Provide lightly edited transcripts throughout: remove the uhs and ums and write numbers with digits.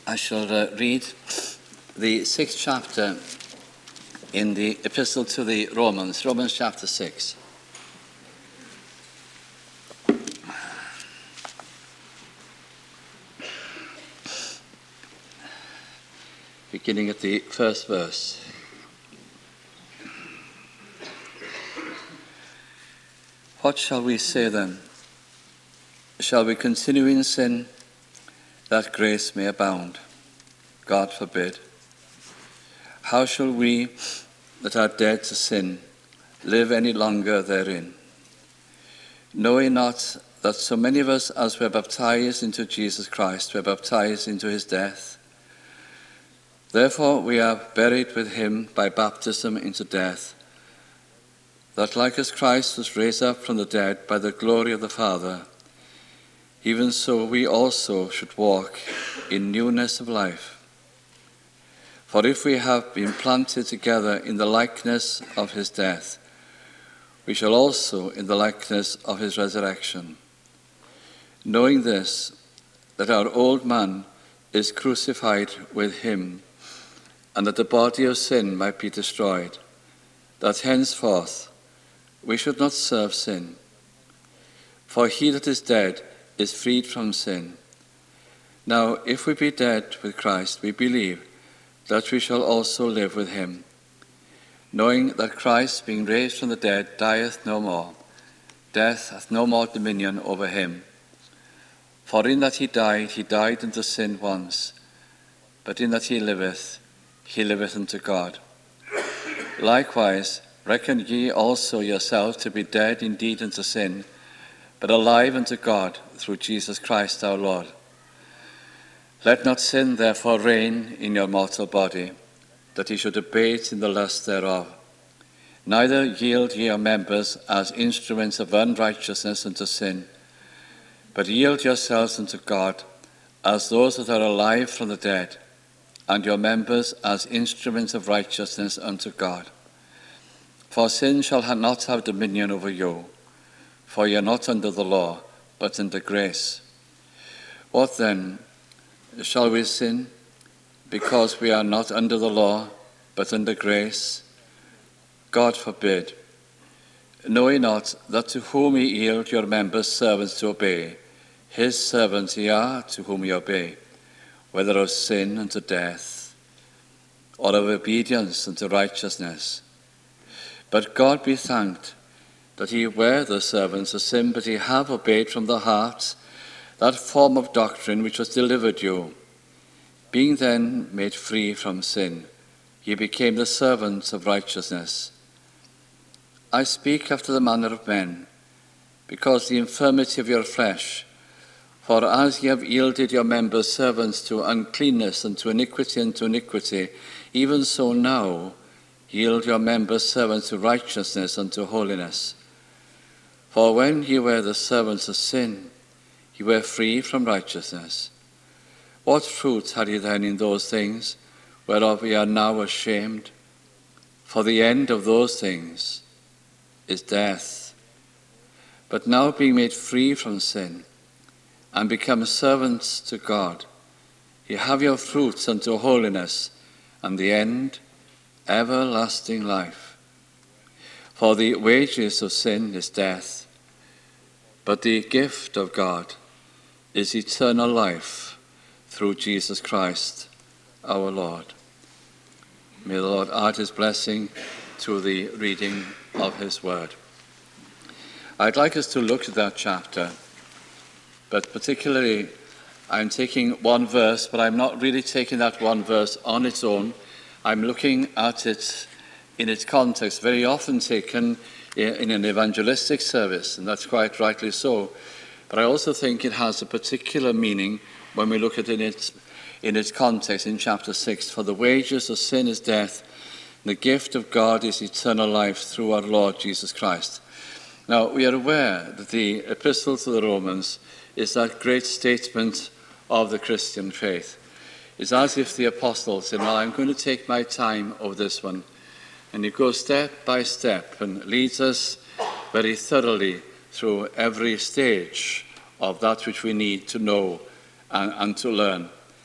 I shall read the 6th chapter in the Epistle to the Romans, Romans chapter 6. Beginning at the first verse. What shall we say then? Shall we continue in sin, that grace may abound? God forbid. How shall we that are dead to sin live any longer therein? Know ye not that so many of us as were baptized into Jesus Christ were baptized into his death? Therefore we are buried with him by baptism into death, that like as Christ was raised up from the dead by the glory of the Father, even so we also should walk in newness of life. For if we have been planted together in the likeness of his death, we shall also in the likeness of his resurrection. Knowing this, that our old man is crucified with him, and that the body of sin might be destroyed, that henceforth we should not serve sin. For he that is dead is freed from sin. Now, if we be dead with Christ, we believe that we shall also live with him, knowing that Christ, being raised from the dead, dieth no more. Death hath no more dominion over him. For in that he died unto sin once, but in that he liveth unto God. Likewise, reckon ye also yourselves to be dead indeed unto sin, but alive unto God through Jesus Christ our Lord. Let not sin therefore reign in your mortal body, that ye should obey it in the lust thereof. Neither yield ye your members as instruments of unrighteousness unto sin, but yield yourselves unto God as those that are alive from the dead, and your members as instruments of righteousness unto God. For sin shall not have dominion over you, for ye are not under the law, but under grace. What then? Shall we sin because we are not under the law, but under grace? God forbid. Know ye not that to whom ye yield your members servants to obey, his servants ye are to whom ye obey, whether of sin unto death, or of obedience unto righteousness? But God be thanked, that ye were the servants of sin, but ye have obeyed from the heart that form of doctrine which was delivered you. Being then made free from sin, ye became the servants of righteousness. I speak after the manner of men, because the infirmity of your flesh. For as ye have yielded your members servants to uncleanness and to iniquity, even so now yield your members servants to righteousness and to holiness. For when ye were the servants of sin, ye were free from righteousness. What fruit had ye then in those things, whereof ye are now ashamed? For the end of those things is death. But now being made free from sin, and become servants to God, ye have your fruits unto holiness, and the end, everlasting life. For the wages of sin is death, but the gift of God is eternal life through Jesus Christ our Lord. May the Lord add his blessing to the reading of his word. I'd like us to look at that chapter, but particularly I'm taking one verse, but I'm not really taking that one verse on its own. I'm looking at it in its context, very often taken in an evangelistic service, and that's quite rightly so. But I also think it has a particular meaning when we look at it in its context in chapter 6. For the wages of sin is death, and the gift of God is eternal life through our Lord Jesus Christ. Now, we are aware that the Epistle to the Romans is that great statement of the Christian faith. It's as if the apostle said, well, I'm going to take my time over this one. And he goes step by step and leads us very thoroughly through every stage of that which we need to know and to learn.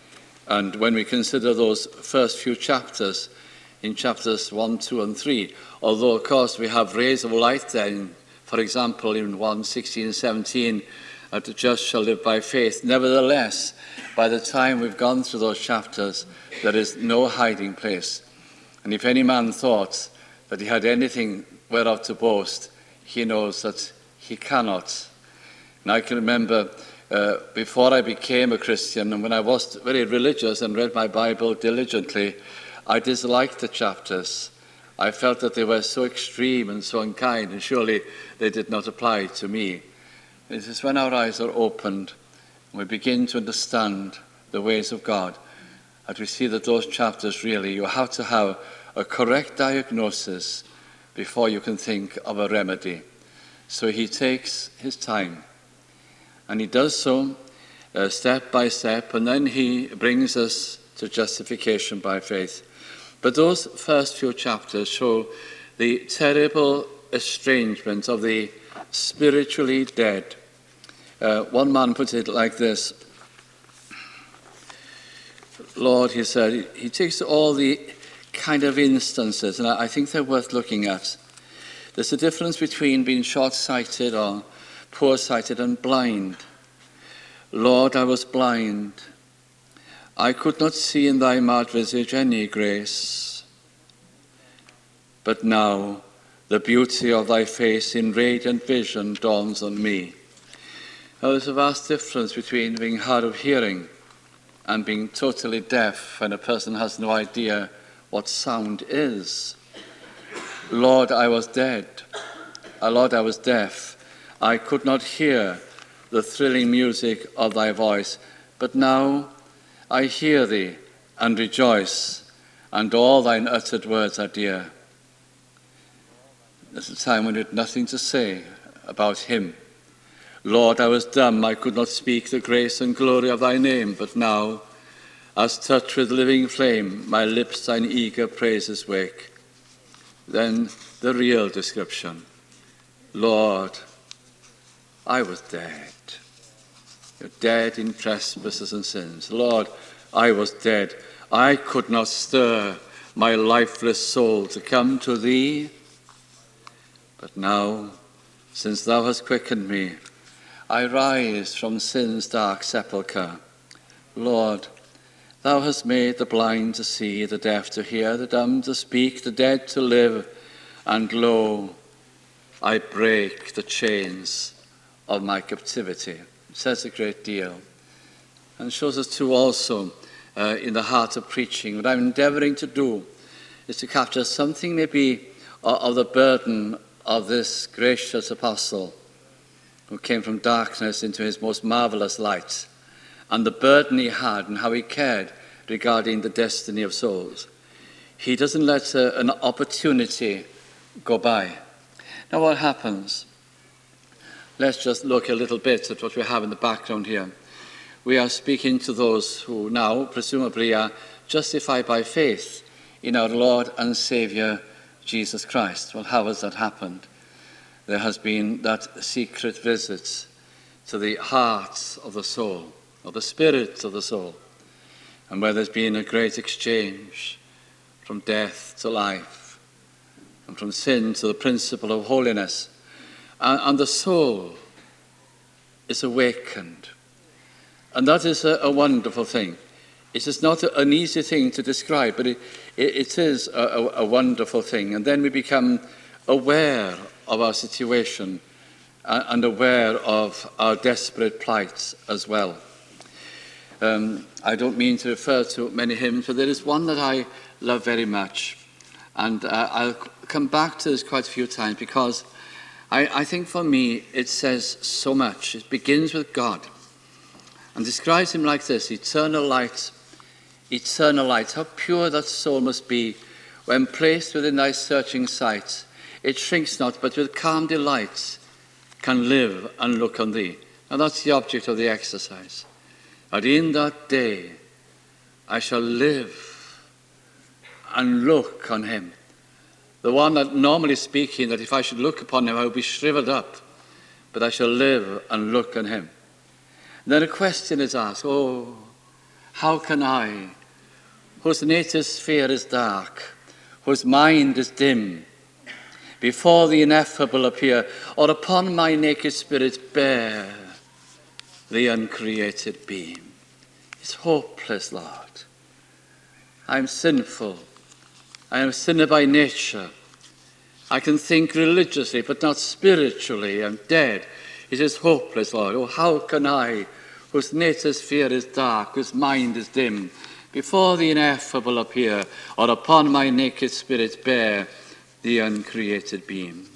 And when we consider those first few chapters, in chapters 1, 2, and 3, although, of course, we have rays of light then, for example, in 1, 16, and 17, that the just shall live by faith. Nevertheless, by the time we've gone through those chapters, there is no hiding place. And if any man thought that he had anything whereof to boast, he knows that he cannot. And I can remember before I became a Christian, and when I was very religious and read my Bible diligently, I disliked the chapters. I felt that they were so extreme and so unkind, and surely they did not apply to me. It is when our eyes are opened and we begin to understand the ways of God that we see that those chapters really, you have to have a correct diagnosis before you can think of a remedy. So he takes his time, and he does so step by step, and then he brings us to justification by faith. But those first few chapters show the terrible estrangement of the spiritually dead. One man put it like this: Lord, he said, he takes all the kind of instances, and I think they're worth looking at. There's a difference between being short-sighted or poor-sighted and blind. Lord, I was blind. I could not see in thy mild visage any grace. But now the beauty of thy face in radiant vision dawns on me. Now, there's a vast difference between being hard of hearing and being totally deaf when a person has no idea what sound is. Lord, I was dead. Lord, I was deaf. I could not hear the thrilling music of thy voice. But now I hear thee and rejoice, and all thine uttered words are dear. There's a time when you had nothing to say about him. Lord, I was dumb, I could not speak the grace and glory of thy name, but now, as touched with living flame, my lips thine eager praises wake. Then the real description. Lord, I was dead. You're dead in trespasses and sins. Lord, I was dead. I could not stir my lifeless soul to come to thee. But now, since thou hast quickened me, I rise from sin's dark sepulchre. Lord, thou hast made the blind to see, the deaf to hear, the dumb to speak, the dead to live, and lo, I break the chains of my captivity. It says a great deal, and shows us too also in the heart of preaching. What I'm endeavoring to do is to capture something maybe of the burden of this gracious apostle who came from darkness into his most marvelous light, and the burden he had and how he cared regarding the destiny of souls. He doesn't let an opportunity go by. Now what happens? Let's just look a little bit at what we have in the background here. We are speaking to those who now presumably are justified by faith in our Lord and Saviour Jesus Christ. Well, how has that happened? There has been that secret visit to the heart of the soul, or the spirit of the soul, and where there's been a great exchange from death to life, and from sin to the principle of holiness. And the soul is awakened. And that is a wonderful thing. It is not an easy thing to describe, but it is a wonderful thing. And then we become aware of our situation and aware of our desperate plight as well. I don't mean to refer to many hymns, but there is one that I love very much. And I'll come back to this quite a few times because I think for me it says so much. It begins with God and describes him like this: eternal light, eternal light. How pure that soul must be when placed within thy searching sight. It shrinks not, but with calm delight can live and look on thee. And that's the object of the exercise. And in that day I shall live and look on him. The one that, normally speaking, that if I should look upon him, I would be shriveled up. But I shall live and look on him. And then a question is asked, oh, How can I, whose native sphere is dark, whose mind is dim, before the ineffable appear, or upon my naked spirit bear the uncreated beam? It's hopeless, Lord. I am sinful. I am a sinner by nature. I can think religiously, but not spiritually. I'm dead. It is hopeless, Lord. Oh, how can I, whose native sphere is dark, whose mind is dim, before the ineffable appear, or upon my naked spirit bear the uncreated beam?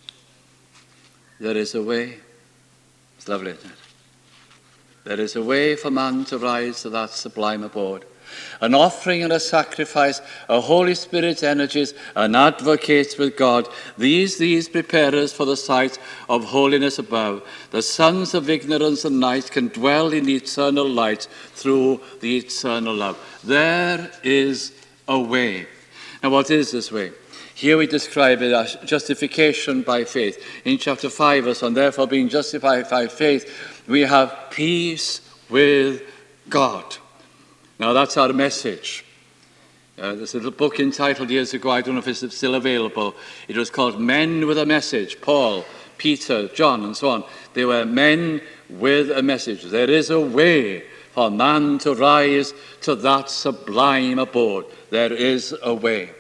There is a way. It's lovely, isn't it? There is a way for man to rise to that sublime abode. An offering and a sacrifice, a Holy Spirit energies, an advocate with God. These prepare us for the sight of holiness above. The sons of ignorance and night can dwell in the eternal light through the eternal love. There is a way. Now, what is this way? Here we describe it as justification by faith. In chapter 5, verse 1, therefore being justified by faith, we have peace with God. Now that's our message. There's a little book entitled years ago, I don't know if it's still available. It was called Men with a Message. Paul, Peter, John, and so on. They were men with a message. There is a way for man to rise to that sublime abode. There is a way.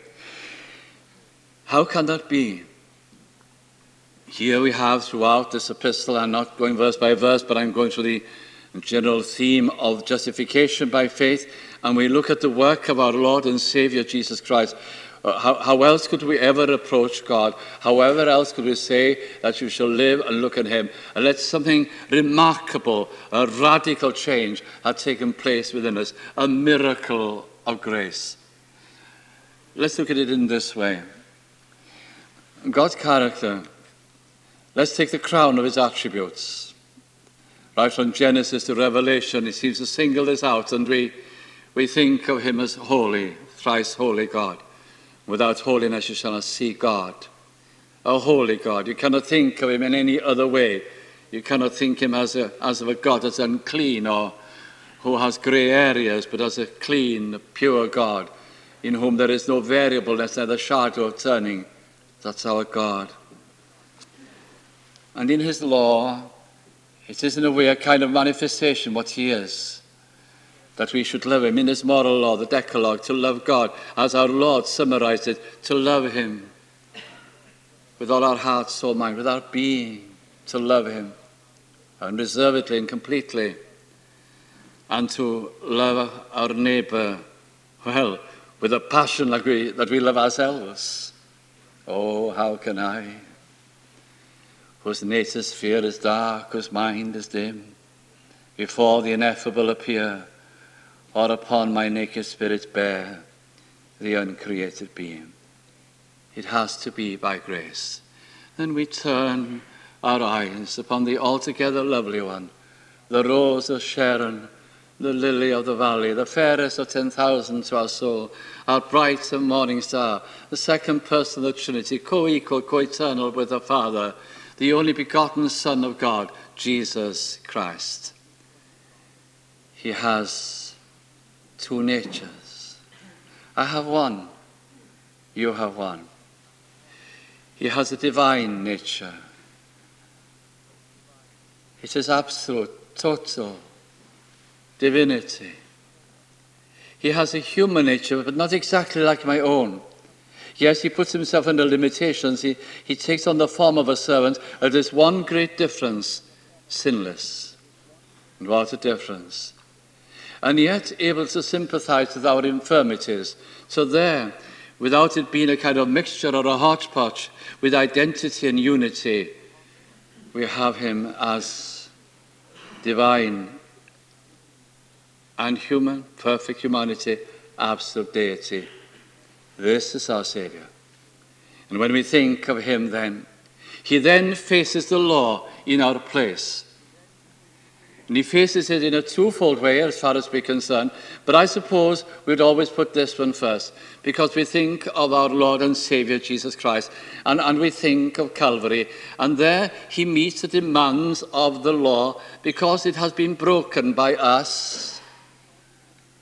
How can that be? Here we have throughout this epistle, I'm not going verse by verse, but I'm going through the general theme of justification by faith, and we look at the work of our Lord and Savior Jesus Christ. How else could we ever approach God? However else could we say that you shall live and look at him? And let something remarkable, a radical change had taken place within us, a miracle of grace. Let's look at it in this way. God's character. Let's take the crown of his attributes. Right from Genesis to Revelation, he seems to single this out, and we think of him as holy, thrice holy God. Without holiness you shall not see God. A holy God. You cannot think of him in any other way. You cannot think him as of a God that's unclean or who has grey areas, but as a clean, pure God in whom there is no variableness, neither shadow of turning. That's our God. And in his law, it is in a way a kind of manifestation what he is, that we should love him. In his moral law, the Decalogue, to love God, as our Lord summarized it, to love him with all our heart, soul, mind, with our being, to love him unreservedly and completely, and to love our neighbor, well, with a passion like that we love ourselves. Oh, how can I, whose native sphere is dark, whose mind is dim, before the ineffable appear, or upon my naked spirit bear the uncreated being? It has to be by grace. Then we turn our eyes upon the altogether lovely one, the rose of Sharon, the lily of the valley, the fairest of 10,000 to our soul, our bright and morning star, the second person of the Trinity, co-equal, co-eternal with the Father, the only begotten Son of God, Jesus Christ. He has two natures. I have one. You have one. He has a divine nature. It is absolute, total divinity. He has a human nature, but not exactly like my own. Yes, he puts himself under limitations. He takes on the form of a servant. There's one great difference: sinless. And what a difference. And yet able to sympathize with our infirmities. So there, without it being a kind of mixture or a hodgepodge, with identity and unity, we have him as divine and human, perfect humanity, absolute deity. This is our Savior. And when we think of him then, he then faces the law in our place. And he faces it in a twofold way as far as we're concerned. But I suppose we'd always put this one first, because we think of our Lord and Savior Jesus Christ, and we think of Calvary. And there he meets the demands of the law, because it has been broken by us.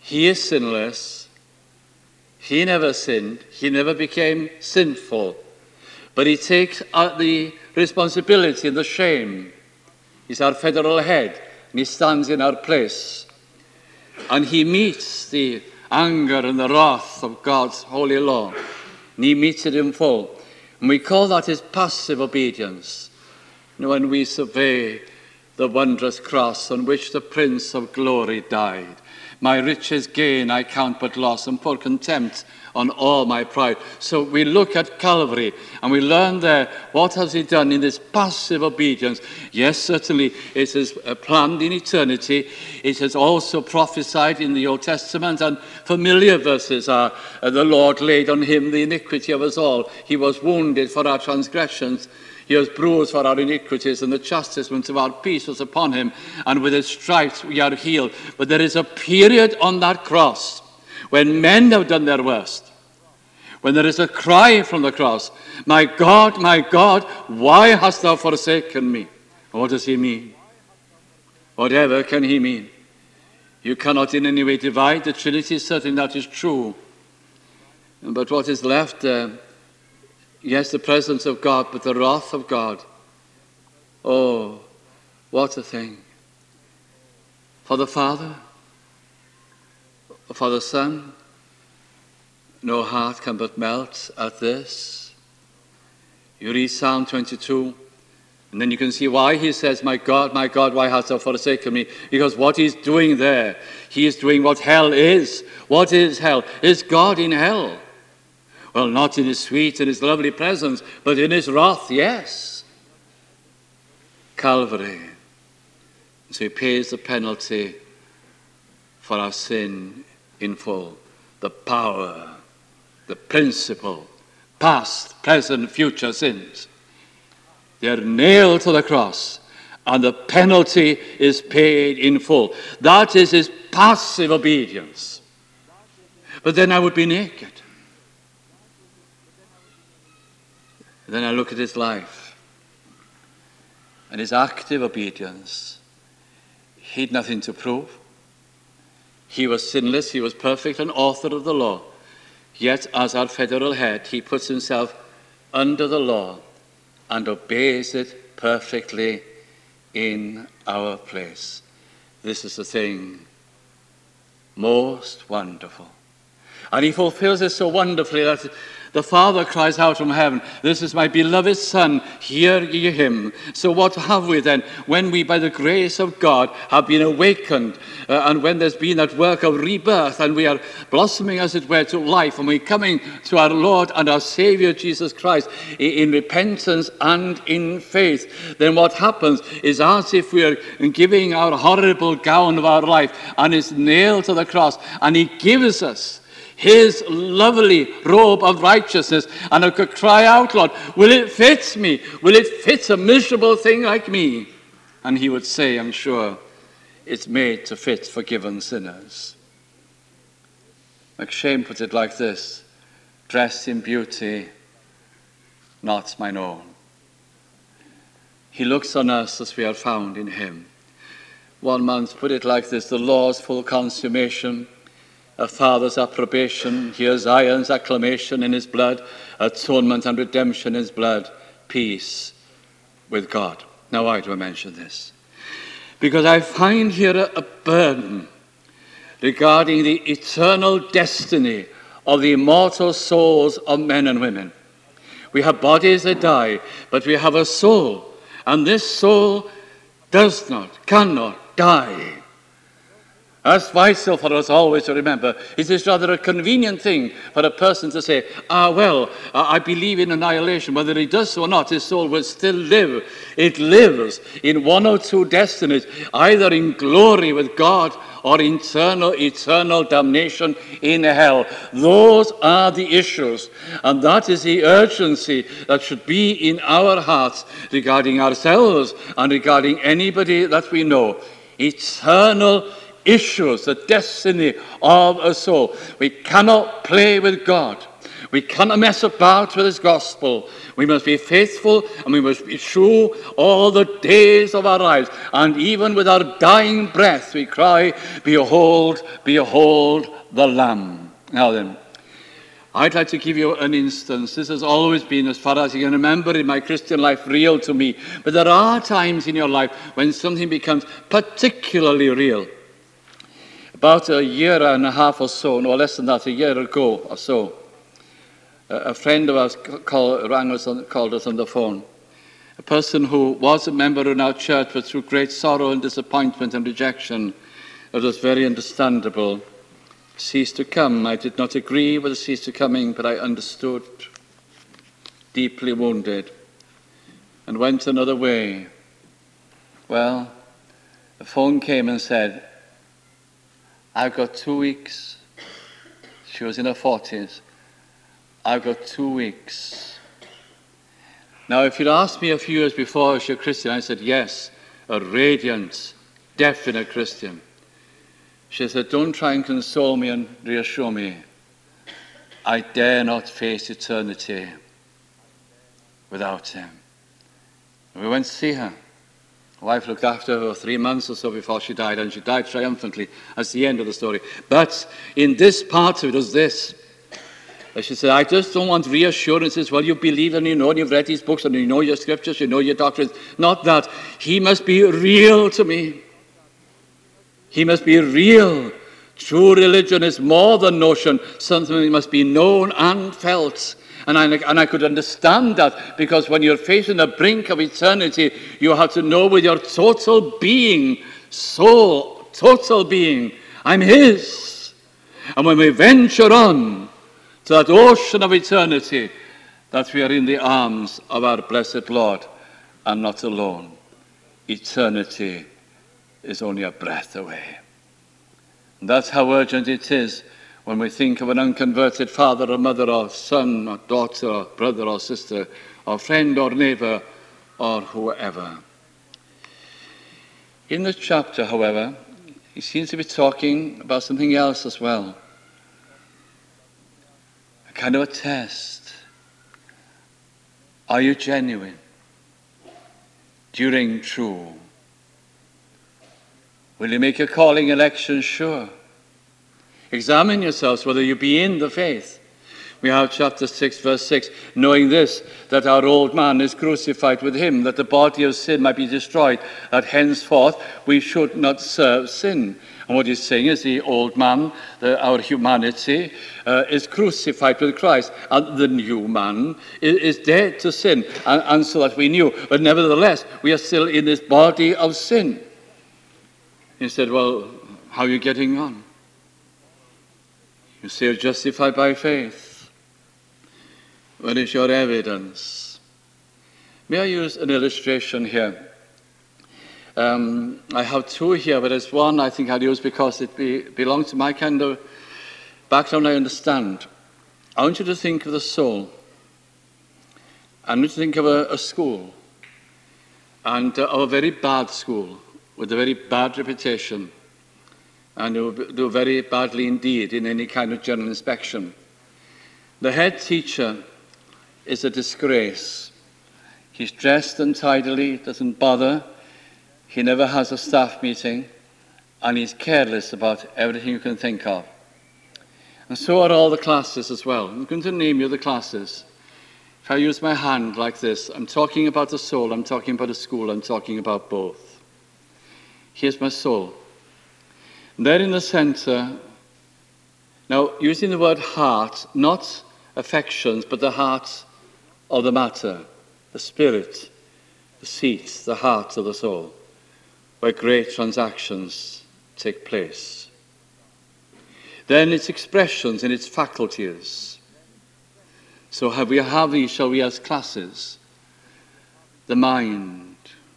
He is sinless. He never sinned. He never became sinful. But he takes the responsibility and the shame. He's our federal head, and he stands in our place. And he meets the anger and the wrath of God's holy law. And he meets it in full. And we call that his passive obedience. When we survey the wondrous cross on which the Prince of Glory died. My riches gain I count but loss, and pour contempt on all my pride. So we look at Calvary and we learn there, what has he done in this passive obedience? Yes, certainly it is planned in eternity. It is also prophesied in the Old Testament, and familiar verses are, the Lord laid on him the iniquity of us all. He was wounded for our transgressions. He was bruised for our iniquities, and the chastisement of our peace was upon him, and with his stripes we are healed. But there is a period on that cross when men have done their worst, when there is a cry from the cross, my God, why hast thou forsaken me? What does he mean? Whatever can he mean? You cannot in any way divide the Trinity, certainly that is true. But what is left, yes, the presence of God, but the wrath of God. Oh, what a thing. For the Father, for the Son, no heart can but melt at this. You read Psalm 22, and then you can see why he says, my God, why hast thou forsaken me? Because what he's doing there, he is doing what hell is. What is hell? Is God in hell? Well, not in his sweet and his lovely presence, but in his wrath, yes. Calvary. So he pays the penalty for our sin in full. The power, the principle, past, present, future sins. They are nailed to the cross, and the penalty is paid in full. That is his passive obedience. But then I would be naked. And then I look at his life and his active obedience. He had nothing to prove. He was sinless, he was perfect, and author of the law. Yet, as our federal head, he puts himself under the law and obeys it perfectly in our place. This is the thing most wonderful. And he fulfills it so wonderfully that the Father cries out from heaven, this is my beloved Son, hear ye him. So what have we then? When we, by the grace of God, have been awakened, and when there's been that work of rebirth, and we are blossoming, as it were, to life, and we're coming to our Lord and our Savior, Jesus Christ, in repentance and in faith, then what happens is as if we are giving our horrible gown of our life, and it's nailed to the cross, and he gives us his lovely robe of righteousness, and I could cry out, Lord, will it fit me? Will it fit a miserable thing like me? And he would say, I'm sure, it's made to fit forgiven sinners. McShane put it like this, dressed in beauty, not mine own. He looks on us as we are found in him. One man put it like this, the law's full consummation, a father's approbation, here's Zion's acclamation in his blood, atonement and redemption in his blood, peace with God. Now why do I mention this? Because I find here a burden regarding the eternal destiny of the immortal souls of men and women. We have bodies that die, but we have a soul, and this soul cannot die. That's vital for us always to remember. It is rather a convenient thing for a person to say, I believe in annihilation. Whether he does so or not, his soul will still live. It lives in one or two destinies, either in glory with God or eternal damnation in hell. Those are the issues. And that is the urgency that should be in our hearts regarding ourselves and regarding anybody that we know. Eternal issues, the destiny of a soul. We cannot play with God. We cannot mess about with his gospel. We must be faithful and we must be true all the days of our lives. And even with our dying breath, we cry, behold, behold the Lamb. Now then, I'd like to give you an instance. This has always been, as far as I can remember in my Christian life, real to me. But there are times in your life when something becomes particularly real. About a year and a half or so, no less than that, a year ago or so, a friend of ours called us on the phone. A person who was a member in our church, but through great sorrow and disappointment and rejection, it was very understandable, ceased to come. I did not agree with the cease to coming, but I understood, deeply wounded, and went another way. Well, the phone came and said, I've got 2 weeks. She was in her 40s. I've got 2 weeks. Now, if you'd asked me a few years before, is she a Christian? I said, yes, a radiant, definite Christian. She said, don't try and console me and reassure me. I dare not face eternity without him. And we went to see her. My wife looked after her for 3 months or so before she died, and she died triumphantly. That's the end of the story. But in this part of it was this. She said, I just don't want reassurances. Well, you believe and you know, and you've read these books, and you know your scriptures, you know your doctrines. Not that. He must be real to me. He must be real. True religion is more than notion. Something that must be known and felt. And I could understand that, because when you're facing the brink of eternity, you have to know with your total being, soul, total being, I'm his. And when we venture on to that ocean of eternity, that we are in the arms of our blessed Lord and not alone. Eternity is only a breath away. And that's how urgent it is when we think of an unconverted father or mother or son or daughter or brother or sister or friend or neighbor or whoever. In this chapter, however, he seems to be talking about something else as well. A kind of a test. Are you genuine? Do you ring true? Will you make your calling election sure? Examine yourselves whether you be in the faith. We have chapter 6, verse 6, knowing this, that our old man is crucified with him, that the body of sin might be destroyed, that henceforth we should not serve sin. And what he's saying is the old man, our humanity, is crucified with Christ, and the new man is dead to sin, and so that we knew. But nevertheless, we are still in this body of sin. He said, well, how are you getting on? You say you're justified by faith. What is your evidence? May I use an illustration here? I have two here, but there's one I think I'll use because it belongs to my kind of background I understand. I want you to think of the soul. I want you to think of a school, and of a very bad school with a very bad reputation, and it will do very badly indeed in any kind of general inspection. The head teacher is a disgrace. He's dressed untidily, doesn't bother. He never has a staff meeting, and he's careless about everything you can think of. And so are all the classes as well. I'm going to name you the classes. If I use my hand like this, I'm talking about the soul, I'm talking about a school, I'm talking about both. Here's my soul. There in the center, now using the word heart, not affections, but the heart of the matter, the spirit, the seat, the heart of the soul, where great transactions take place. Then its expressions and its faculties. So shall we as classes? The mind,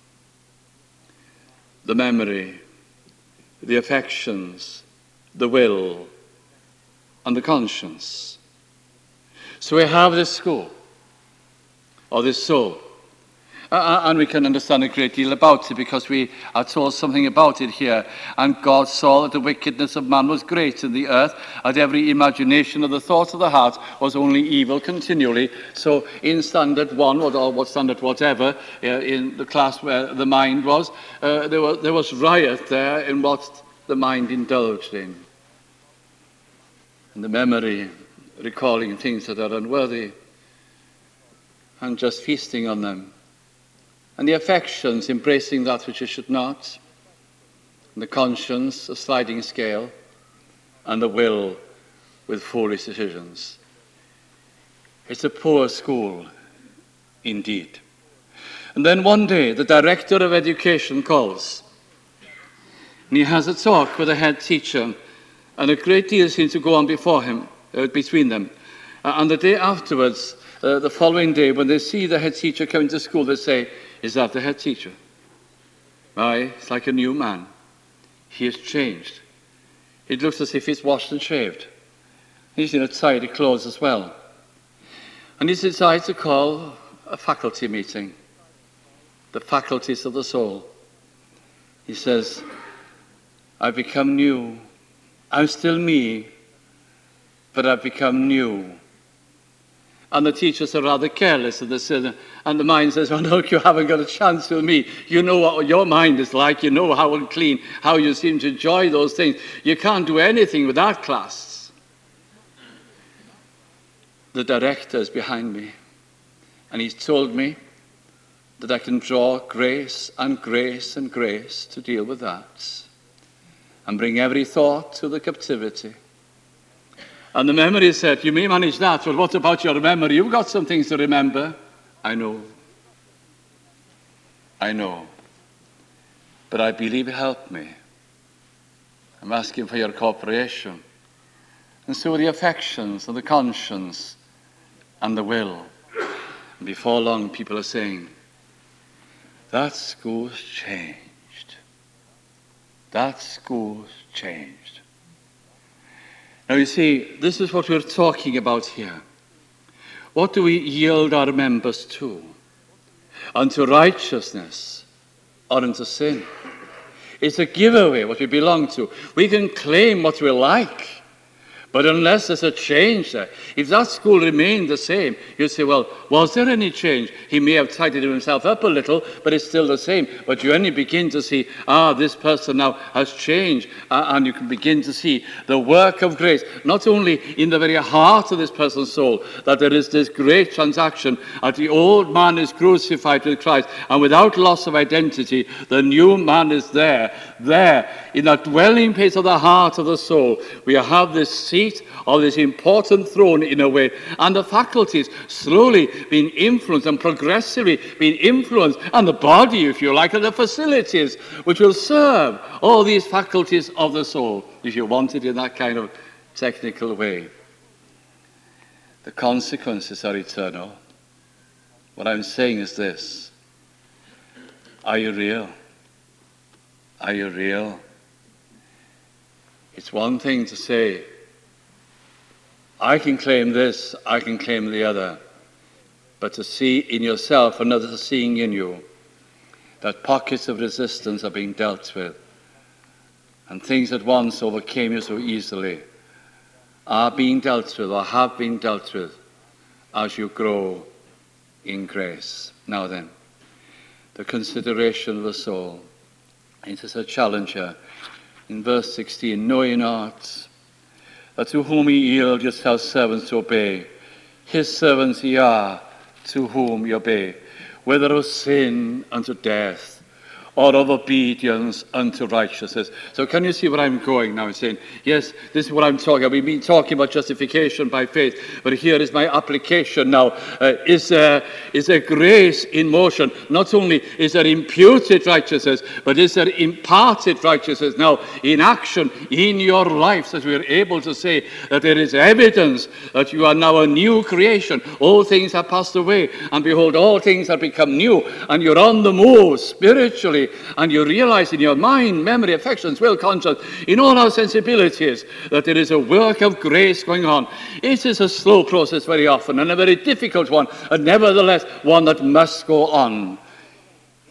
the memory, the affections, the will, and the conscience. So we have this school, or this soul, And we can understand a great deal about it because we are told something about it here. And God saw that the wickedness of man was great in the earth, and every imagination of the thoughts of the heart was only evil continually. So in standard 1, or what standard whatever, in the class where the mind was, there was riot there in what the mind indulged in. And the memory, recalling things that are unworthy, and just feasting on them. And the affections, embracing that which it should not. And the conscience, a sliding scale. And the will, with foolish decisions. It's a poor school, indeed. And then one day, the director of education calls. And he has a talk with the head teacher. And a great deal seems to go on between them. And the day afterwards, the following day, when they see the head teacher coming to school, they say, "Is that the head teacher?" Aye, it's like a new man. He has changed. It looks as if he's washed and shaved. He's in a tidy clothes as well. And he decides to call a faculty meeting. The faculties of the soul. He says, "I've become new. I'm still me, but I've become new." And the teachers are rather careless, and the mind says, "Oh, no, you haven't got a chance with me. You know what your mind is like. You know how unclean, how you seem to enjoy those things. You can't do anything with that class." The director is behind me, and he's told me that I can draw grace and grace and grace to deal with that, and bring every thought to the captivity. And the memory said, "You may manage that, but what about your memory? You've got some things to remember." I know. But I believe it helped me. I'm asking for your cooperation. And so the affections and the conscience and the will. And before long, people are saying, "That school's changed. That school's changed." Now you see, this is what we're talking about here. What do we yield our members to? Unto righteousness or unto sin? It's a giveaway what we belong to. We can claim what we like, but unless there's a change there, if that school remained the same, you say, well, was there any change? He may have tidied himself up a little, but it's still the same. But you only begin to see, this person now has changed, and you can begin to see the work of grace, not only in the very heart of this person's soul, that there is this great transaction, that the old man is crucified with Christ, and without loss of identity, the new man is there, in that dwelling place of the heart of the soul. We have this seat of this important throne in a way, and the faculties slowly being influenced and progressively being influenced, and the body, if you like, and the facilities which will serve all these faculties of the soul, if you want it in that kind of technical way. The consequences are eternal. What I'm saying is this: are you real? Are you real? It's one thing to say, I can claim this, I can claim the other. But to see in yourself, another seeing in you, that pockets of resistance are being dealt with, and things that once overcame you so easily are being dealt with, or have been dealt with, as you grow in grace. Now then, the consideration of the soul. It is a challenge here. In verse 16, "Know ye not that to whom ye yield yourselves servants to obey, his servants ye are to whom ye obey, whether of sin unto death, or of obedience unto righteousness." So can you see where I'm going now? I'm saying, yes, this is what I'm talking about. We've been talking about justification by faith, but here is my application now. Is there grace in motion? Not only is there imputed righteousness, but is there imparted righteousness now in action in your life, so that we're able to say that there is evidence that you are now a new creation. All things have passed away, and behold, all things have become new, and you're on the move spiritually, and you realize in your mind, memory, affections, will, conscience, in all our sensibilities, that there is a work of grace going on. It is a slow process very often, and a very difficult one, and nevertheless one that must go on.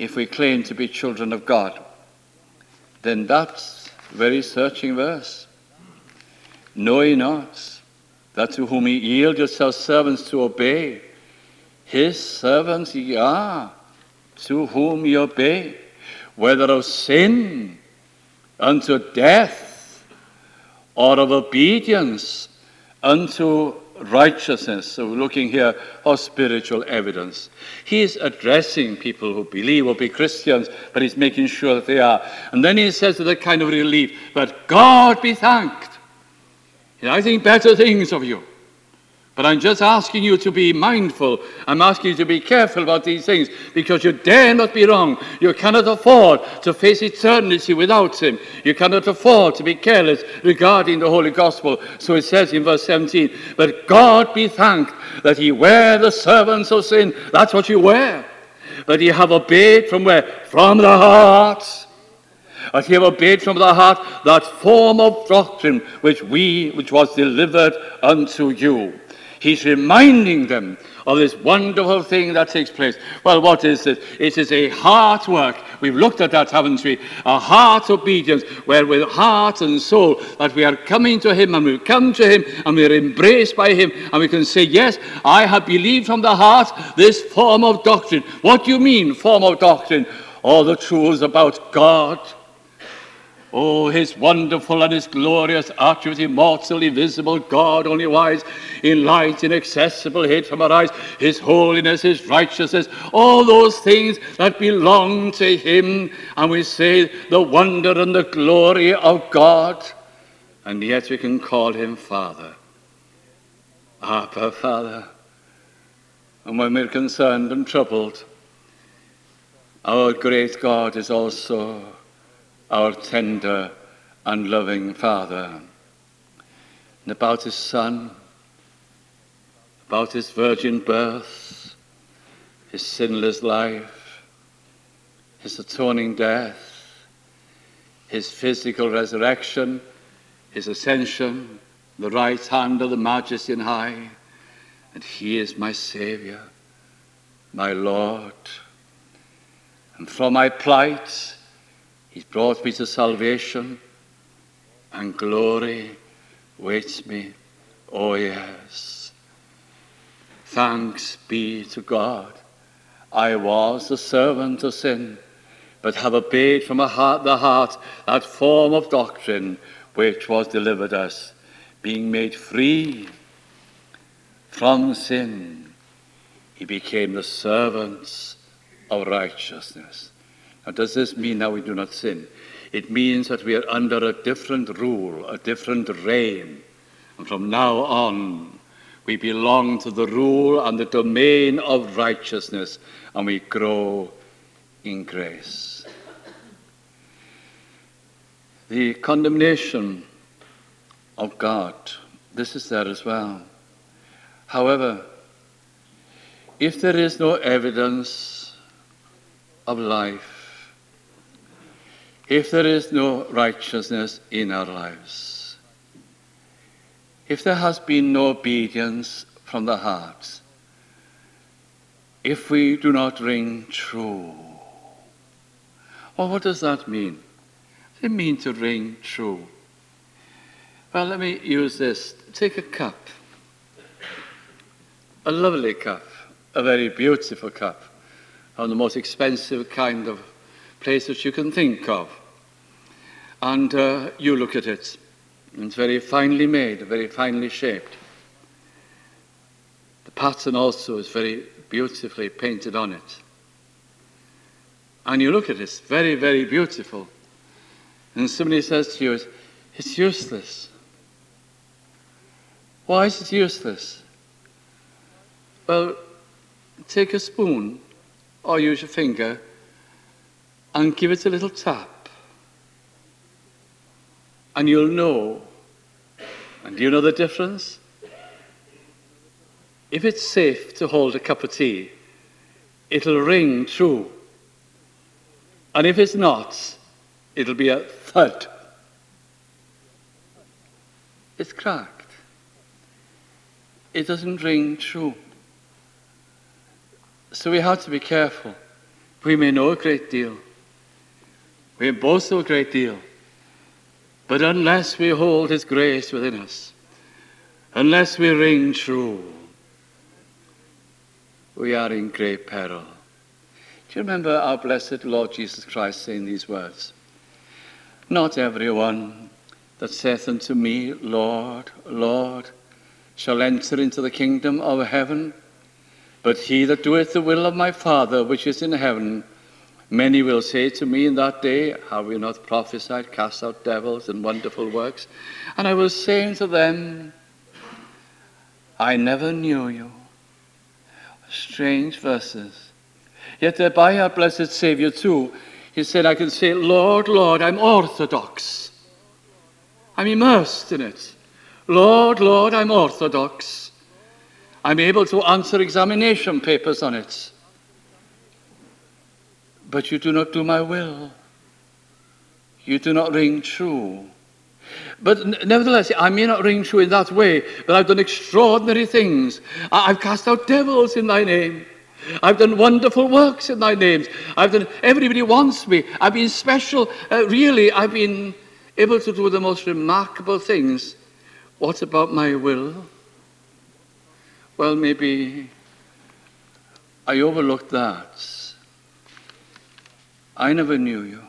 if we claim to be children of God, then that's a very searching verse. Know ye not that to whom ye yield yourselves servants to obey, his servants ye are, to whom ye obey, whether of sin unto death, or of obedience unto righteousness. So we're looking here for spiritual evidence. He is addressing people who believe or be Christians, but he's making sure that they are. And then he says with a kind of relief, but God be thanked. I think better things of you. But I'm just asking you to be mindful. I'm asking you to be careful about these things, because you dare not be wrong. You cannot afford to face eternity without him. You cannot afford to be careless regarding the Holy Gospel. So it says in verse 17, but God be thanked that ye were the servants of sin. That's what you were. But ye have obeyed from where? From the heart. As ye have obeyed from the heart that form of doctrine which was delivered unto you. He's reminding them of this wonderful thing that takes place. Well, what is it? It is a heart work. We've looked at that, haven't we? A heart obedience, where with heart and soul that we are coming to him, and we come to him, and we are embraced by him, and we can say, yes, I have believed from the heart this form of doctrine. What do you mean, form of doctrine? All the truths about God. Oh, his wonderful and his glorious attribute, immortal, invisible, God, only wise, in light, inaccessible, hid from our eyes, his holiness, his righteousness, all those things that belong to him. And we say the wonder and the glory of God. And yet we can call him Father. Abba, Father. And when we're concerned and troubled, our great God is also our tender and loving Father. And about his Son, about his virgin birth, his sinless life, his atoning death, his physical resurrection, his ascension, the right hand of the Majesty on high, and he is my Savior, my Lord. And from my plight, he's brought me to salvation, and glory waits me. Oh, yes. Thanks be to God. I was the servant of sin, but have obeyed from the heart that form of doctrine which was delivered us, being made free from sin. He became the servants of righteousness. Now, does this mean that we do not sin? It means that we are under a different rule, a different reign. And from now on, we belong to the rule and the domain of righteousness, and we grow in grace. The condemnation of God, this is there as well. However, if there is no evidence of life, if there is no righteousness in our lives, if there has been no obedience from the heart, if we do not ring true, well, what does that mean? What does it mean to ring true? Well, let me use this. Take a cup, a lovely cup, a very beautiful cup, of the most expensive kind of place that you can think of. And you look at it, and it's very finely made, very finely shaped. The pattern also is very beautifully painted on it. And you look at it, it's very, very beautiful. And somebody says to you, it's useless. Why is it useless? Well, take a spoon or use your finger and give it a little tap. And you'll know. And do you know the difference? If it's safe to hold a cup of tea, it'll ring true. And if it's not, it'll be a thud. It's cracked. It doesn't ring true. So we have to be careful. We may know a great deal. We boast a great deal. But unless we hold his grace within us, unless we ring true, we are in great peril. Do you remember our blessed Lord Jesus Christ saying these words? Not everyone that saith unto me, Lord, Lord, shall enter into the kingdom of heaven, but he that doeth the will of my Father which is in heaven. Many will say to me in that day, have we not prophesied, cast out devils, and wonderful works? And I will say unto them, I never knew you. Strange verses. Yet thereby our blessed Saviour too, he said, I can say, Lord, Lord, I'm orthodox. I'm immersed in it. Lord, Lord, I'm orthodox. I'm able to answer examination papers on it. But you do not do my will. You do not ring true. But nevertheless, I may not ring true in that way, but I've done extraordinary things. I've cast out devils in thy name. I've done wonderful works in thy name. Everybody wants me. I've been special. Really, I've been able to do the most remarkable things. What about my will? Well, maybe I overlooked that. I never knew you.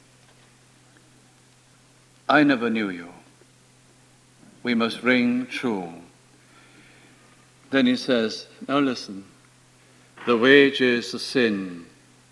I never knew you. We must ring true. Then he says, now listen, the wages of sin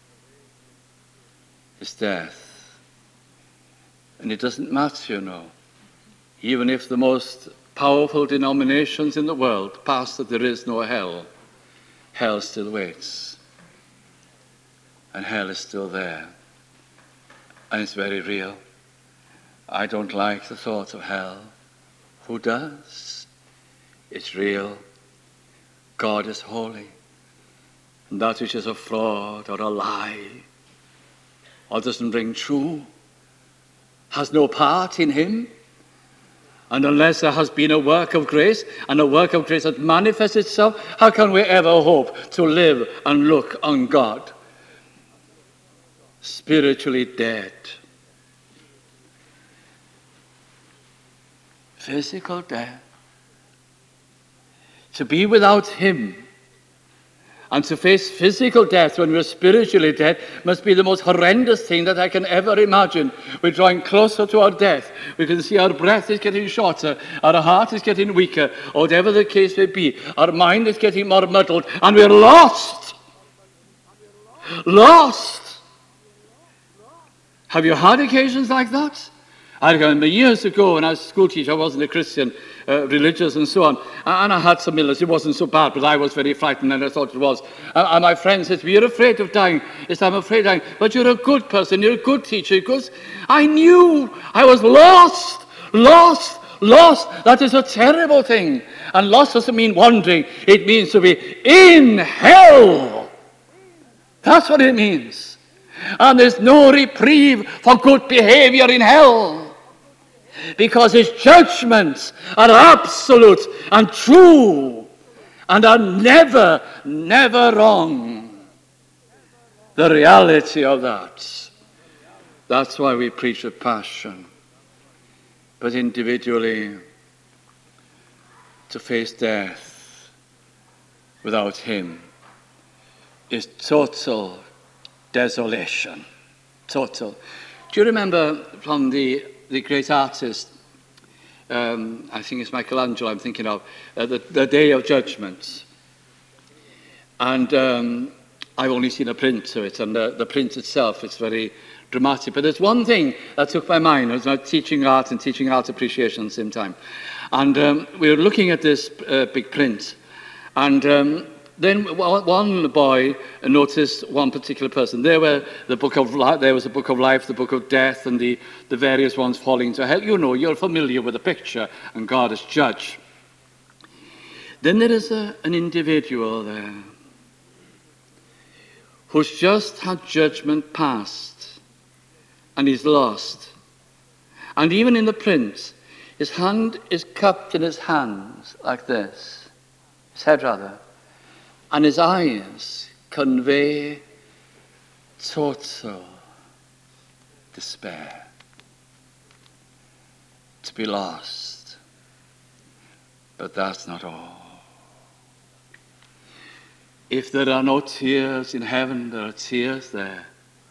is death. And it doesn't matter, you know. Even if the most powerful denominations in the world pass that there is no hell, hell still waits. And hell is still there. And it's very real. I don't like the thought of hell. Who does? It's real. God is holy. And that which is a fraud or a lie or doesn't ring true has no part in him. And unless there has been a work of grace, and a work of grace that manifests itself, how can we ever hope to live and look on God? Spiritually dead. Physical death. To be without him and to face physical death when we're spiritually dead must be the most horrendous thing that I can ever imagine. We're drawing closer to our death. We can see our breath is getting shorter, our heart is getting weaker, or whatever the case may be. Our mind is getting more muddled, and we're lost. Lost. Have you had occasions like that? I remember years ago when I was a school teacher, I wasn't a Christian, religious and so on, and I had some illness. It wasn't so bad, but I was very frightened and I thought it was. And my friend said, you're afraid of dying. Yes, I'm afraid of dying. But you're a good person, you're a good teacher. Because I knew I was lost. That is a terrible thing. And lost doesn't mean wandering. It means to be in hell. That's what it means. And there's no reprieve for good behavior in hell, because his judgments are absolute and true and are never, never wrong. The reality of that. That's why we preach with passion. But individually, to face death without him is total desolation. Total. Do you remember from the great artist, I think it's Michelangelo I'm thinking of, the Day of Judgment? And I've only seen a print of it, and the print itself is very dramatic. But there's one thing that took my mind. I was teaching art and teaching art appreciation at the same time. And we were looking at this big print. And then one boy noticed one particular person. There was the book of life, the book of death, and the various ones falling into hell. You know, you're familiar with the picture, and God as judge. Then there is an individual there who's just had judgment passed, and he's lost. And even in the print, his hand is cupped in his hands like this, his head rather. And his eyes convey total despair, to be lost. But that's not all. If there are no tears in heaven, there are tears there.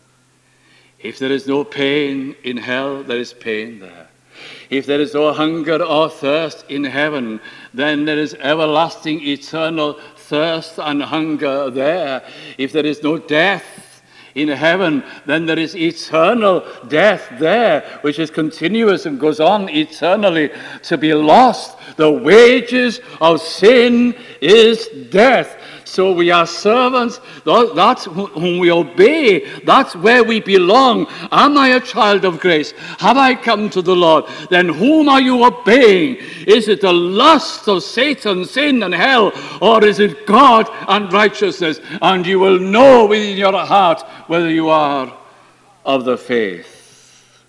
If there is no pain in hell, there is pain there. If there is no hunger or thirst in heaven, then there is everlasting, eternal thirst and hunger there. If there is no death in heaven, then there is eternal death there, which is continuous and goes on eternally. To be lost, the wages of sin is death. So we are servants, that's whom we obey. That's where we belong. Am I a child of grace? Have I come to the Lord? Then whom are you obeying? Is it the lust of Satan, sin, and hell? Or is it God and righteousness? And you will know within your heart whether you are of the faith.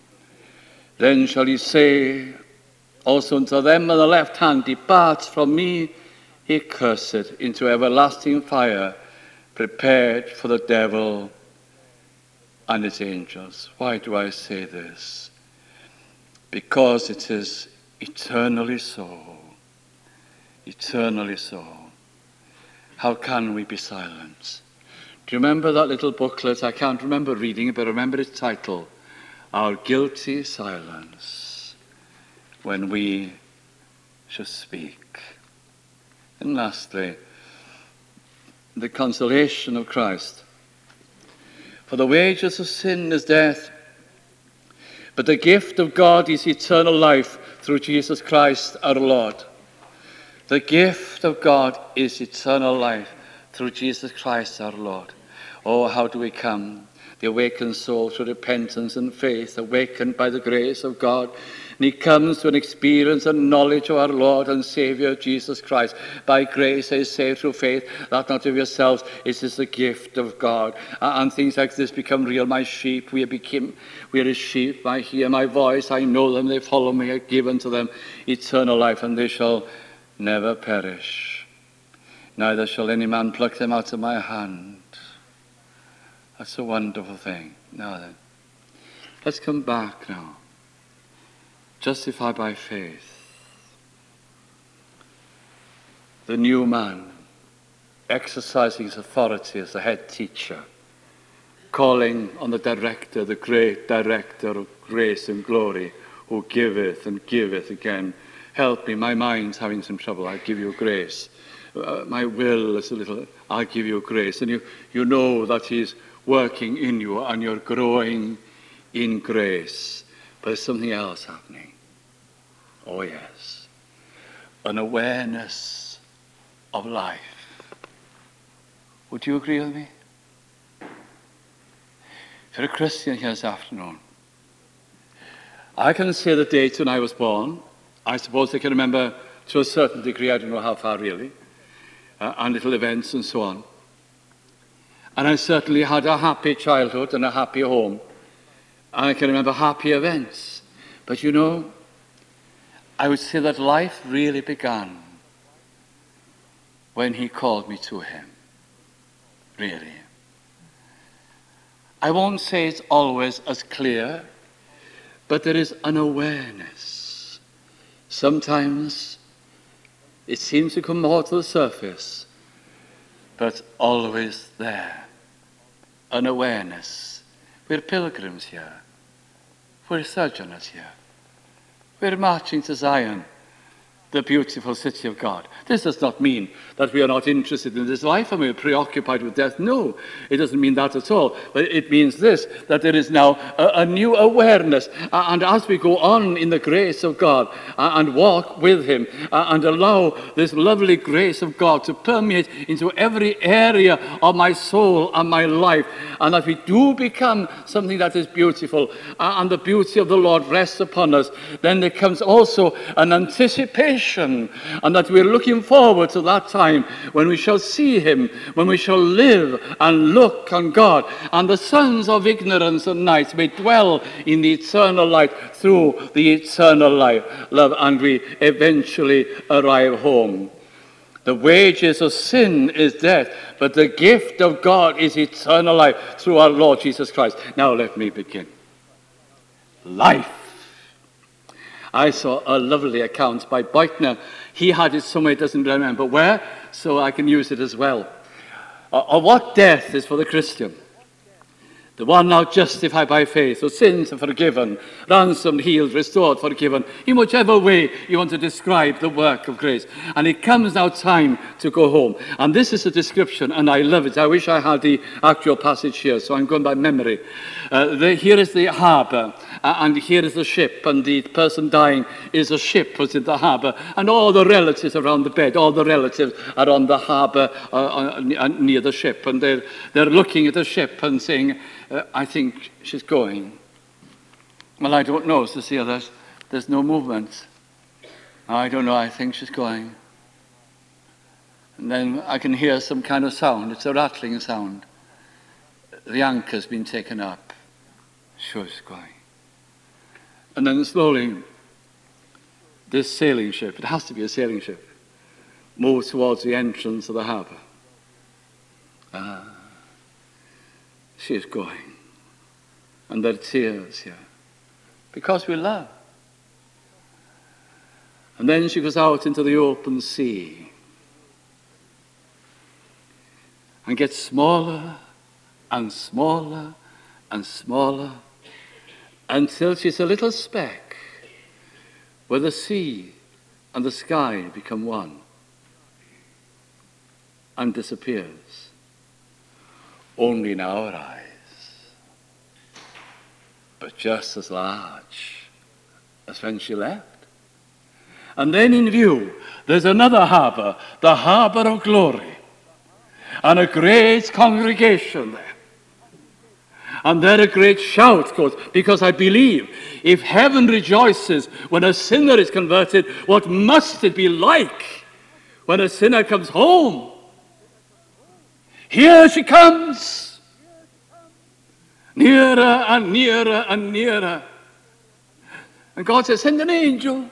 Then shall he say also unto them on the left hand, Depart from me, ye cursed, into everlasting fire, prepared for the devil and his angels. Why do I say this? Because it is eternally so. Eternally so. How can we be silent? Do you remember that little booklet? I can't remember reading it, but I remember its title, Our Guilty Silence, when we should speak. And lastly, the consolation of Christ. For the wages of sin is death, but the gift of God is eternal life through Jesus Christ our Lord. The gift of God is eternal life through Jesus Christ our Lord. Oh, how do we come? The awakened soul through repentance and faith, awakened by the grace of God. And he comes to an experience and knowledge of our Lord and Savior Jesus Christ. By grace they say through faith, that not of yourselves, it is the gift of God. And things like this become real. My sheep, we are his sheep. I hear my voice, I know them, they follow me, I give unto them eternal life, and they shall never perish. Neither shall any man pluck them out of my hand. That's a wonderful thing. Now then, let's come back now. Justified by faith. The new man, exercising his authority as the head teacher, calling on the director, the great director of grace and glory, who giveth and giveth again. Help me, my mind's having some trouble, I'll give you grace. My will is a little, I'll give you grace. And you know that he's working in you and you're growing in grace. But there's something else happening. Oh yes. An awareness of life. Would you agree with me? If you're a Christian here this afternoon, I can say the date when I was born. I suppose I can remember to a certain degree, I don't know how far really, and little events and so on. And I certainly had a happy childhood and a happy home. And I can remember happy events. But you know, I would say that life really began when he called me to him. Really. I won't say it's always as clear, but there is an awareness. Sometimes it seems to come more to the surface, but always there. An awareness. We're pilgrims here. We're sojourners here. We're marching to Zion, the beautiful city of God. This does not mean that we are not interested in this life and we're preoccupied with death. No, it doesn't mean that at all. But it means this, that there is now a new awareness. And as we go on in the grace of God and walk with him and allow this lovely grace of God to permeate into every area of my soul and my life, and that we do become something that is beautiful, and the beauty of the Lord rests upon us, then there comes also an anticipation, and that we're looking forward to that time when we shall see him, when we shall live and look on God, and the sons of ignorance and night may dwell in the eternal light through the eternal life, love, and we eventually arrive home. The wages of sin is death, but the gift of God is eternal life through our Lord Jesus Christ. Now let me begin. Life. I saw a lovely account by Beutner. He had it somewhere, doesn't remember where, so I can use it as well. What death is for the Christian? The one now justified by faith, so sins are forgiven, ransomed, healed, restored, forgiven, in whichever way you want to describe the work of grace. And it comes now time to go home. And this is a description, and I love it. I wish I had the actual passage here, so I'm going by memory. Here is the harbour, and here is the ship, and the person dying is a ship was in the harbour, and all the relatives around the bed, all the relatives are on the harbour near the ship, and they're looking at the ship and saying, I think she's going. Well, I don't know, says the others. There's no movement. I don't know, I think she's going. And then I can hear some kind of sound. It's a rattling sound. The anchor's been taken up. Sure, she's going. And then slowly, this sailing ship, it has to be a sailing ship, moves towards the entrance of the harbour. She is going. And there are tears here. Because we love. And then she goes out into the open sea. And gets smaller and smaller and smaller until she's a little speck where the sea and the sky become one and disappears. Only in our eyes, but just as large as when she left. And then in view, there's another harbour, the harbour of glory, and a great congregation there. And there a great shout goes, because I believe if heaven rejoices when a sinner is converted, what must it be like when a sinner comes home? Here she comes, nearer and nearer and nearer. And God says, send an angel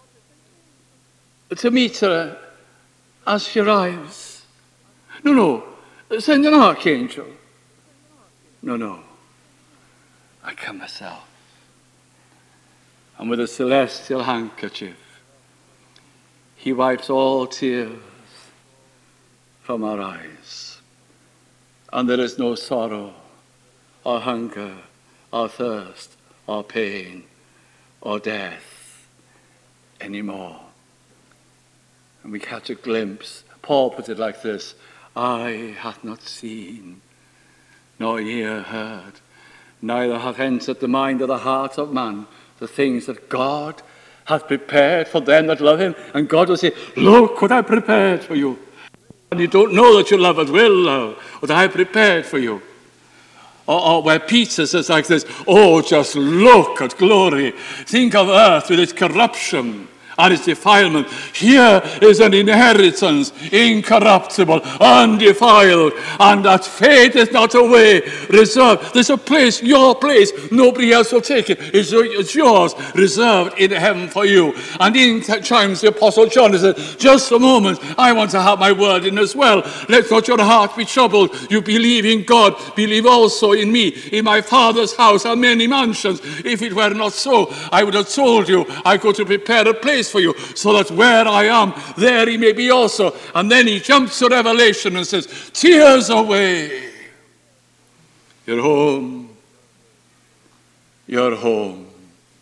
to meet her as she arrives. No, send an archangel. No, I come myself. And with a celestial handkerchief, he wipes all tears from our eyes. And there is no sorrow, or hunger, or thirst, or pain, or death anymore. And we catch a glimpse. Paul put it like this: eye hath not seen, nor ear heard, neither hath entered the mind of the heart of man the things that God hath prepared for them that love him. And God will say, look what I prepared for you. And you don't know that you love it will love what I prepared for you. Or where Peter says like this, oh, just look at glory. Think of earth with its corruption and its defilement. Here is an inheritance, incorruptible, undefiled, and that fadeth not away, reserved. There's a place, your place, nobody else will take it. It's yours, reserved in heaven for you. And in times the Apostle John said, just a moment, I want to have my word in as well. Let not your heart be troubled. You believe in God, believe also in me. In my Father's house are many mansions. If it were not so, I would have told you, I go to prepare a place for you, so that where I am, there he may be also. And then he jumps to Revelation and says, tears away. You're home. You're home.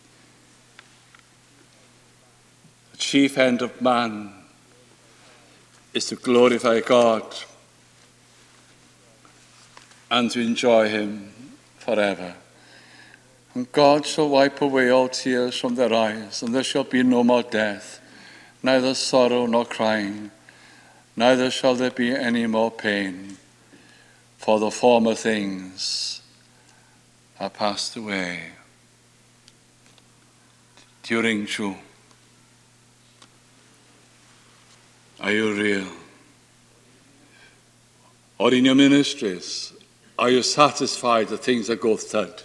The chief end of man is to glorify God and to enjoy him forever. And God shall wipe away all tears from their eyes, and there shall be no more death, neither sorrow nor crying, neither shall there be any more pain, for the former things are passed away. During June, are you real? Or in your ministries, are you satisfied that things that go third?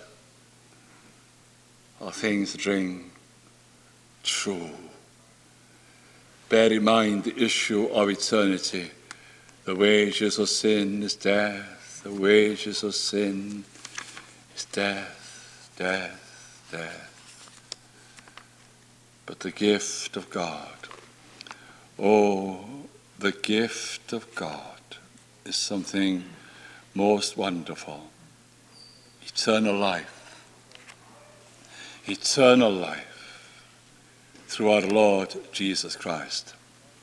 Or things that ring true? bear in mind the issue of eternity. The wages of sin is death. The wages of sin is death, death, death. But the gift of God, oh, the gift of God is something most wonderful. Eternal life. Eternal life through our Lord Jesus Christ.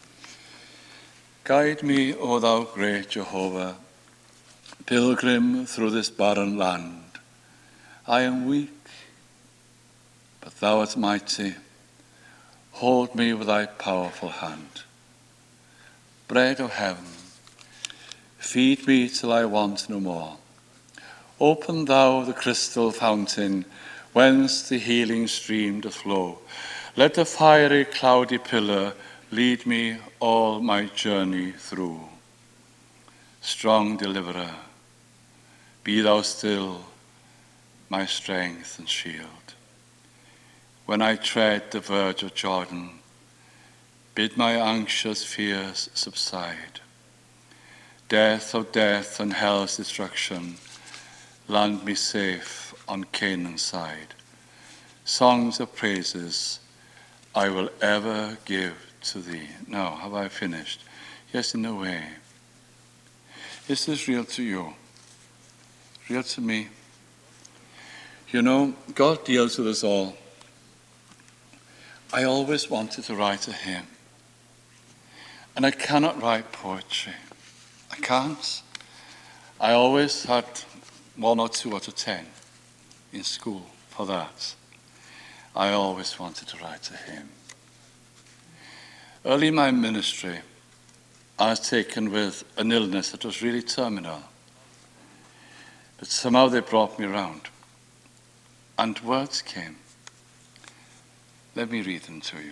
Guide me, O thou great Jehovah, pilgrim through this barren land. I am weak, but thou art mighty. Hold me with thy powerful hand. Bread of heaven, feed me till I want no more. Open thou the crystal fountain, whence the healing stream doth flow. Let the fiery cloudy pillar lead me all my journey through. Strong deliverer, be thou still my strength and shield. When I tread the verge of Jordan, bid my anxious fears subside. Death of death and hell's destruction, land me safe on Canaan's side. Songs of praises I will ever give to thee. Now, have I finished? Yes, in a way. Is this real to you? Real to me? You know, God deals with us all. I always wanted to write a hymn. And I cannot write poetry. I can't. I always had 1 or 2 out of 10 in school for that. I always wanted to write a hymn. Early in my ministry, I was taken with an illness that was really terminal. But somehow they brought me around. And words came. Let me read them to you.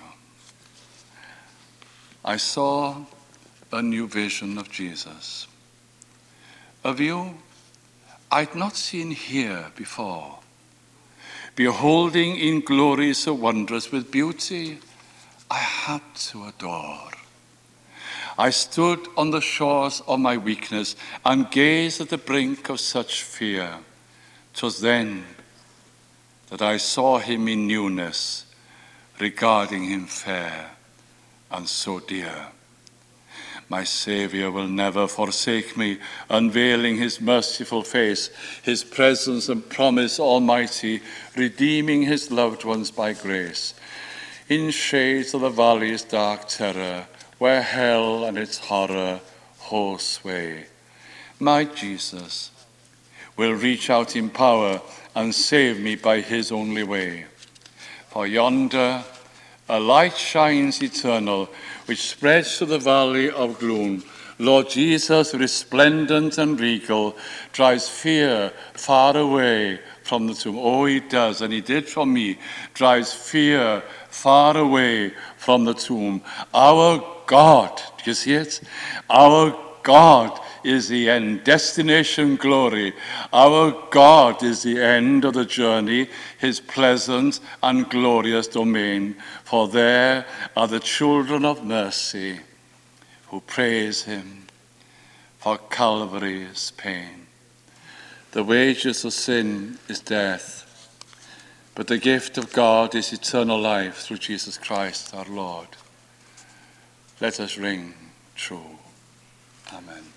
I saw a new vision of Jesus. A view I'd not seen here before. Beholding in glory so wondrous with beauty, I had to adore. I stood on the shores of my weakness and gazed at the brink of such fear. 'Twas then that I saw him in newness, regarding him fair and so dear. My Saviour will never forsake me, unveiling his merciful face, his presence and promise almighty, redeeming his loved ones by grace. In shades of the valley's dark terror, where hell and its horror hold sway, my Jesus will reach out in power and save me by his only way. For yonder a light shines eternal, which spreads through the valley of gloom. Lord Jesus, resplendent and regal, drives fear far away from the tomb. Oh, he does, and he did from me. Drives fear far away from the tomb. Our God, do you see it? Our God is the end, destination glory. Our God is the end of the journey, his pleasant and glorious domain. For there are the children of mercy who praise him for Calvary's pain. The wages of sin is death, but the gift of God is eternal life through Jesus Christ our Lord. Let us ring true. Amen.